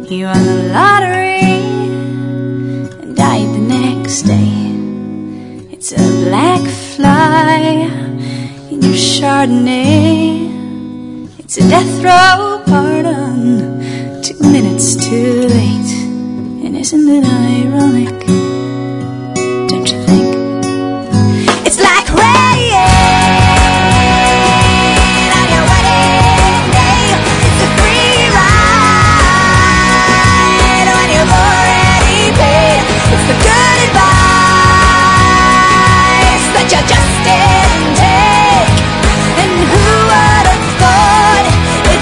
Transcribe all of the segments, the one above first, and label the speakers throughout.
Speaker 1: You won the lottery and died the next day. It's a black fly in your Chardonnay. It's a death row pardon, 2 minutes too late. And isn't it ironic? Don't you think? It's like rain on your wedding day. It's a free ride when you've already paid. It's the good advice that you just didn't take. And who would have thought it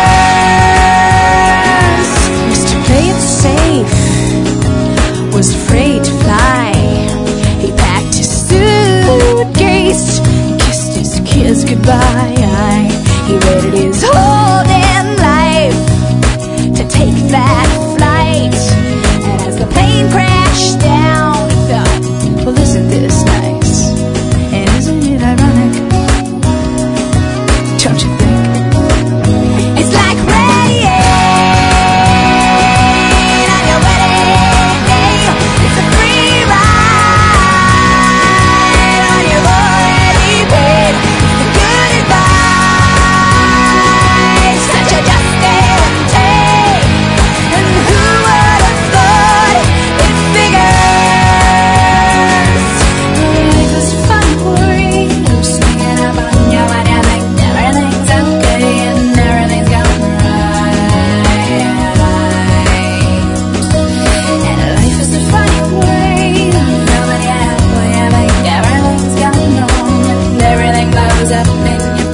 Speaker 1: figures? Used to play it safe, was afraid to fly. He packed his suitcase, kissed his kids goodbye. He waited his whole damn life to take that flight. And as the plane crashed down, he thought, well, isn't this nice? And isn't it ironic? Don't you think? It's like rain on your wedding day. It's a free ride when you've already paid. It's the good advice that you just didn't take. And who would have thought it figures? Life is fun for you, swinging up on you when you think everything's okay and everything's going right. And life is a funny way, feeling you halfway, you think everything's going wrong and everything blows up in your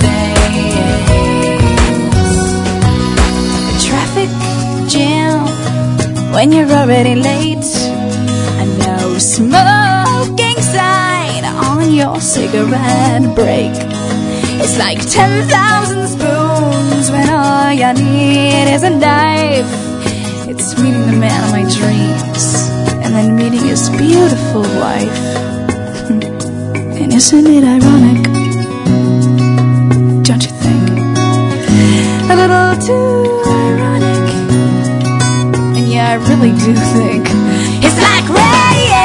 Speaker 1: face. A traffic jam when you're already late. A no smoking sign on your cigarette break. It's like 10,000 spoons when all you need is a knife. It's meeting the man of my dreams and then meeting his beautiful wife. And isn't it ironic? Don't you think? A little too ironic. And yeah, I really do think it's like rain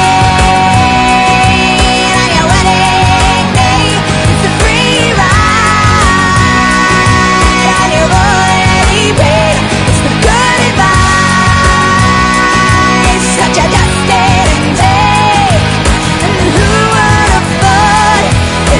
Speaker 1: on your wedding day. It's a free ride and you've already paid. It's the good advice that you just didn't take. And who would have thought it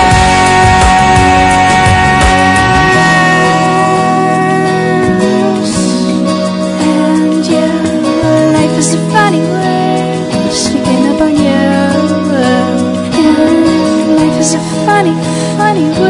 Speaker 1: figures? And yeah, life is a funny way, sneaking up on you. And life is a funny, funny way.